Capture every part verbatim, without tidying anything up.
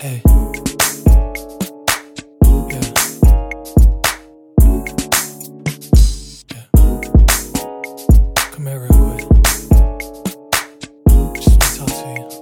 Hey. Yeah. Yeah. Come here real quick. Just wanna talk to you.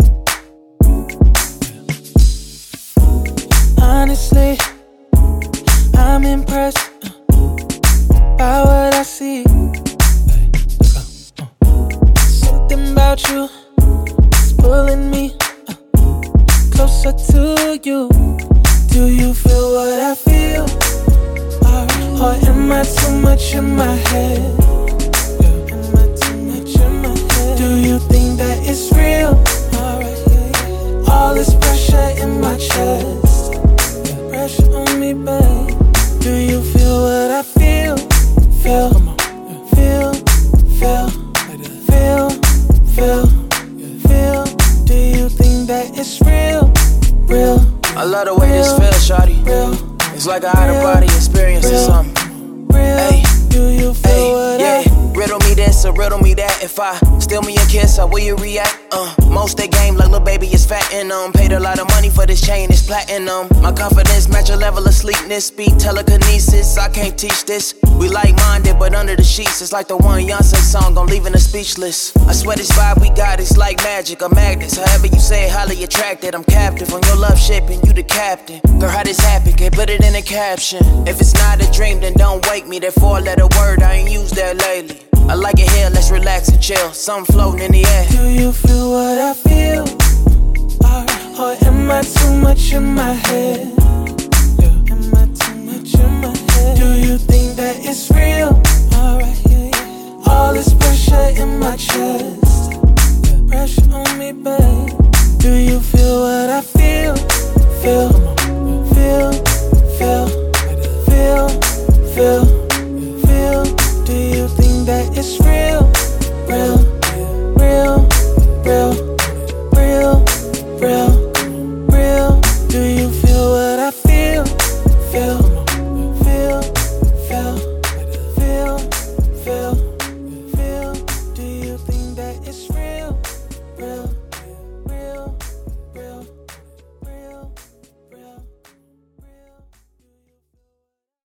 Yeah. Honestly, I'm impressed uh, by what I see. Hey, let's go. Uh. Something about you is pulling me uh, closer to you. Do you feel what I feel? Or, or am I too much in my head? Yeah. Am I too much in my head? Do you think that it's real? Alright, yeah, yeah. All this pressure in my chest, yeah. Pressure on me, babe. Do you feel what I feel? Feel, come on. Yeah. Feel, feel, like that. Feel, feel, yeah. Feel. Do you think that it's real? Real. I love the way real, this feels, shawty. Real, it's like a out-of-body experience real, or something. Real. Ay, do you feel ay, what yeah. I... Riddle me this or riddle me that. If I steal me a kiss, how will you react? Uh, most they game like little baby is fat and um paid a lot of money for this chain, it's platinum. My confidence match your level of sleekness. Speed telekinesis, I can't teach this. We like-minded, but under the sheets, it's like the one Beyonce song, I'm leaving her speechless. I swear this vibe we got is like magic, a magnet. However you say it, highly attracted. I'm captive on your love ship and you the captain. Girl, how this happen? Can't put it in a caption. If it's not a dream, then don't wake me. That four-letter word, I ain't used that lately. I like it here, let's relax and chill. Something floating in the air. Do you feel what I feel? Or, or am I too much in my head? Yeah. Am I too much in my head? Do you think that it's real? Alright, yeah, yeah. All this pressure in my chest, yeah. Pressure on me, babe. Do you feel what I feel? Feel, feel, feel, feel, feel, feel. Do you think that it's real?